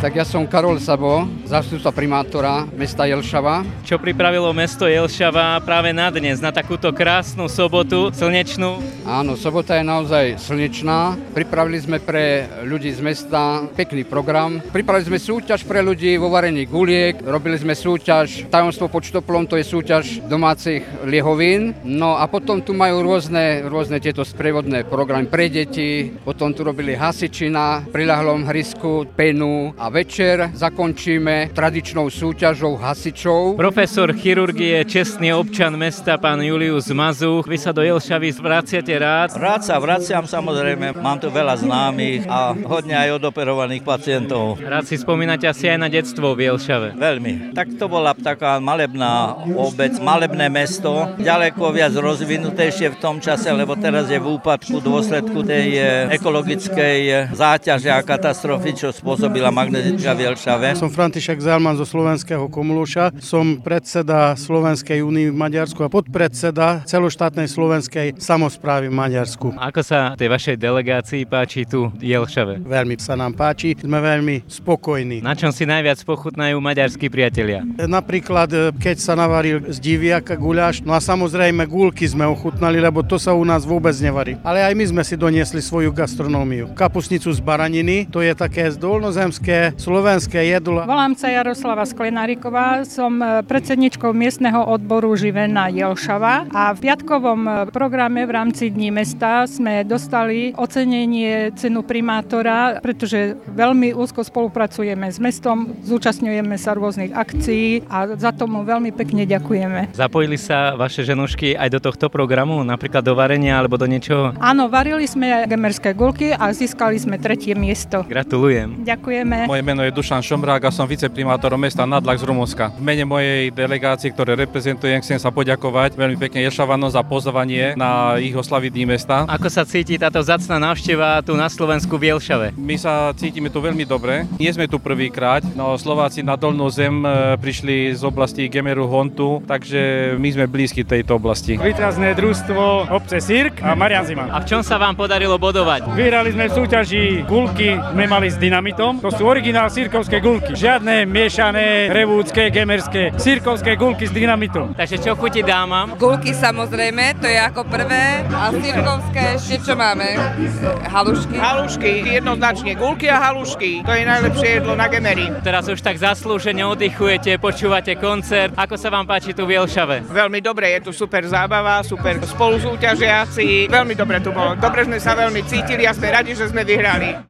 Tak ja som Karol Sabo, zástupca primátora mesta Jelšava. Čo pripravilo mesto Jelšava práve na dnes, na takúto krásnu sobotu, slnečnú? Áno, sobota je naozaj slnečná. Pripravili sme pre ľudí z mesta pekný program. Pripravili sme súťaž pre ľudí vo varení guliek, robili sme súťaž tajomstvo pod štoplom, to je súťaž domácich liehovín. No a potom tu majú rôzne tieto sprievodné programy pre deti, potom tu robili hasičina, priľahlom hrisku, penu a večer zakončíme tradičnou súťažou hasičov. Profesor chirurgie, čestný občan mesta, pán Julius Mazuch. Vy sa do Jelšavy vraciate rád? Rád sa vraciam, samozrejme. Mám tu veľa známych a hodne aj odoperovaných pacientov. Rád si spomínate asi aj na detstvo v Jelšave? Veľmi. Tak to bola taká malebná obec, malebné mesto, ďaleko viac rozvinutejšie v tom čase, lebo teraz je v úpadku dôsledku tej ekologickej záťaže a katastrofy, čo spôsobila magnetická v Jelšave. Som František Zalman zo Slovenského Komuluša, som predseda Slovenskej únie v Maďarsku a podpredseda celoštátnej slovenskej samosprávy v Maďarsku. Ako sa tej vašej delegácii páči tu v Jelšave? Veľmi sa nám páči, sme veľmi spokojní. Na čom si najviac pochutnajú maďarskí priatelia? Napríklad, keď sa navaril z diviaka guľáš, no a samozrejme gúľky sme ochutnali, lebo to sa u nás vôbec nevarí. Ale aj my sme si doniesli svoju gastronómiu. Kapustnicu z baraniny, to je také dolnozemské slovenské jedlo. Volám sa Jaroslava Sklenáriková, som predsedničkou miestneho odboru Živená Jelšava a v piatkovom programe v rámci Dní mesta sme dostali ocenenie cenu primátora, pretože veľmi úzko spolupracujeme s mestom, zúčastňujeme sa rôznych akcií a za tomu veľmi pekne ďakujeme. Zapojili sa vaše ženušky aj do tohto programu, napríklad do varenia alebo do niečoho? Áno, varili sme gemerské guľky a získali sme 3. miesto. Gratulujem. Ďakujeme. Moje meno je Dušan Šomrák a som viceprimátorom mesta Nadlak z Rumunska. V mene mojej delegácie, ktoré reprezentujem, chcem sa poďakovať veľmi pekne Jelšavanom za pozvanie na ich oslavy Dní mesta. Ako sa cíti táto vzácna návšteva tu na Slovensku v Jelšave? My sa cítime tu veľmi dobre. Nie sme tu prvýkrát, no Slováci na Dolnú zem prišli z oblasti Gemeru Hontu, takže my sme blízki tejto oblasti. Výťazné družstvo obce Sirk a Marian Ziman. A v čom sa vám podarilo bodovať? Vyhrali sme v súťaži guľky, sme mali s dynamitom. To sú originál sirkovské guľky. Žiadne miešané, revúdske, gemerské. Sirkovské guľky s dynamitom. Takže čo chutí dámam? Guľky samozrejme, to je ako prvé. A sirkovské ešte čo máme? Halušky. Halušky, jednoznačne. Guľky a halušky. To je najlepšie jedlo na Gemeri. Teraz už tak zaslúžene oddychujete, počúvate koncert. Ako sa vám páči tu v Jelšave? Veľmi dobre, je tu super zábava, super spoluzúťažiaci. Veľmi dobre tu bolo. Dobre sme sa veľmi cítili a sme radi, že sme vyhrali.